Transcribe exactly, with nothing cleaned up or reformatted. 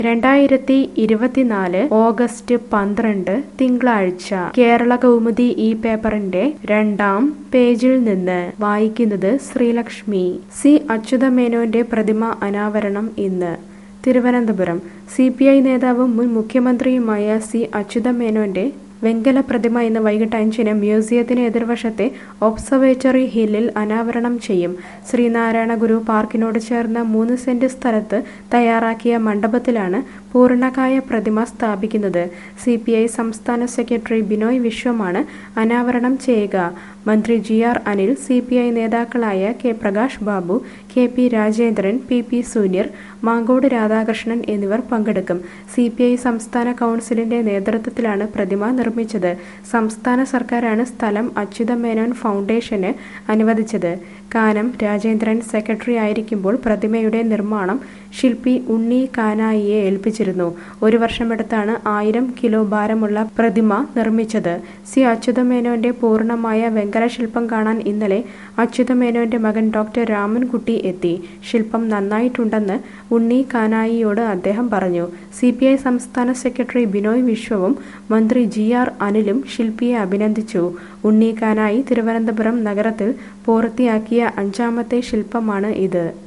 രണ്ടായിരത്തി ഇരുപത്തിനാല് ഓഗസ്റ്റ് പന്ത്രണ്ട് തിങ്കളാഴ്ച കേരള കൗമുദി ഈ പേപ്പറിന്റെ രണ്ടാം പേജിൽ നിന്ന് വായിക്കുന്നത് ശ്രീലക്ഷ്മി. സി അച്യുതമേനോന്റെ പ്രതിമ അനാവരണം ഇന്ന്. തിരുവനന്തപുരം. സി പി ഐ നേതാവും മുൻ മുഖ്യമന്ത്രിയുമായ സി അച്യുതമേനോന്റെ വെങ്കല പ്രതിമ ഇന്ന് വൈകിട്ട് അഞ്ചിന് മ്യൂസിയത്തിന് എതിർവശത്തെ ഒബ്സർവേറ്ററി ഹില്ലിൽ അനാവരണം ചെയ്യും. ശ്രീനാരായണ ഗുരു പാർക്കിനോട് ചേർന്ന മൂന്ന് സെന്റ് സ്ഥലത്ത് തയ്യാറാക്കിയ മണ്ഡപത്തിലാണ് പൂർണ്ണകായ പ്രതിമ സ്ഥാപിക്കുന്നത്. സി പി ഐ സംസ്ഥാന സെക്രട്ടറി ബിനോയ് വിശ്വമാണ് അനാവരണം ചെയ്യുക. മന്ത്രി G R Anil, C P I നേതാക്കളായ K Prakash Babu, K P Rajendran, P P Suneer, Mankode Radhakrishnan എന്നിവർ പങ്കെടുക്കും. സി പി ഐ സംസ്ഥാന കൗൺസിലിന്റെ നേതൃത്വത്തിലാണ് പ്രതിമ നിർമ്മിച്ചത്. സംസ്ഥാന സർക്കാരാണ് സ്ഥലം അച്യുതമേനോൻ ഫൗണ്ടേഷന് അനുവദിച്ചത്. കാനം രാജേന്ദ്രൻ സെക്രട്ടറി ആയിരിക്കുമ്പോൾ പ്രതിമയുടെ നിർമ്മാണം ശില്പി ഉണ്ണി കാനായിയെ ഏൽപ്പിച്ചിരുന്നു. ഒരു വർഷമെടുത്താണ് ആയിരം കിലോ ഭാരമുള്ള പ്രതിമ നിർമ്മിച്ചത്. സി അച്യുതമേനോന്റെ പൂർണ്ണമായ വെങ്കല ശില്പം കാണാൻ ഇന്നലെ അച്യുതമേനോന്റെ മകൻ ഡോക്ടർ രാമൻകുട്ടി എത്തി. ശില്പം നന്നായിട്ടുണ്ടെന്ന് ഉണ്ണി കാനായിയോട് അദ്ദേഹം പറഞ്ഞു. സി പി ഐ സംസ്ഥാന സെക്രട്ടറി ബിനോയ് വിശ്വവും മന്ത്രി ജി ആർ അനിലും ശില്പിയെ അഭിനന്ദിച്ചു. ഉണ്ണി കാനായി തിരുവനന്തപുരം നഗരത്തിൽ പൂർത്തിയാക്കിയ അഞ്ചാമത്തെ ശില്പമാണ് ഇത്.